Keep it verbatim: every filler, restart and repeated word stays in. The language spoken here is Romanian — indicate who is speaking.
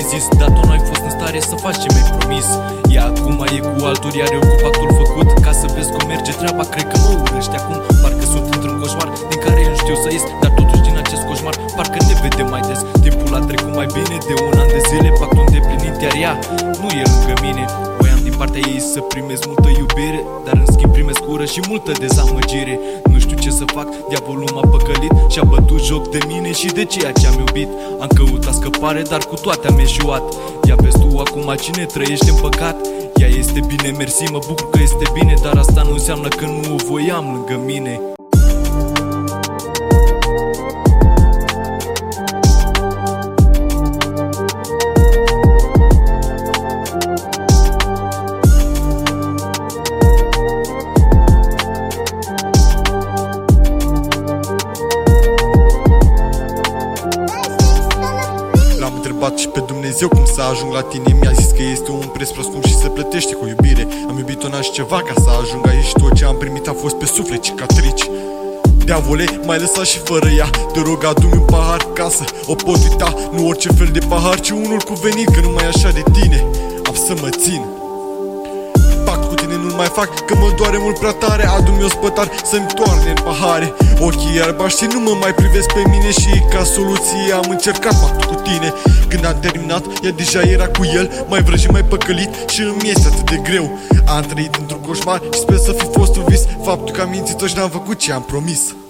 Speaker 1: zis, dar tu nu ai fost în stare să faci ce mi-ai promis. Ea acum e cu altul, iar eu cu pactul făcut. Ca să vezi cum merge treaba, cred că mă urăști acum. Parcă sunt într-un coșmar din care eu nu știu să ies, dar totuși din acest coșmar parcă ne vedem mai des. Timpul a trecut mai bine de un an de zile, pactul îndeplinit, iar ea nu e lângă mine. Voiam din partea ei să primesc multă iubire, dar în schimb primesc ură și multă dezamăgire. Nu știu ce să fac, diavolul m-a păcălit și-a bătut joc de mine și de ceea ce am iubit. Am căutat scăpare, dar cu toate am eșuat. Ia vezi tu acum cine trăiește în păcat. Ea este bine, mersi, mă bucur că este bine, dar asta nu înseamnă că nu o voiam lângă mine.
Speaker 2: L-am întrebat și pe Dumnezeu cum să ajung la tine. Mi-a zis că este un preț prea scump și se plătește cu iubire. Am iubit-o n-aș ceva ca să ajung aici. Tot ce am primit a fost pe suflet cicatrici. Diavole, m-ai lăsat și fără ea. Te rog, adu-mi un pahar ca să o pot uita. Nu orice fel de pahar, ci unul cuvenit, că numai așa de tine am să mă țin. Pact cu tine nu-l mai fac, că mă doare mult prea tare. Adu-mi o spătar să-mi toarne în pahare. Ochii albaștri nu mă mai privesc pe mine și ca soluție am încercat pactul cu tine. Când am terminat, ea deja era cu el, mai vrăjit, mai păcălit și îmi este atât de greu. Am trăit într-un coșmar și sper să fi fost un vis, faptul că am mințit-o și n-am făcut ce am promis.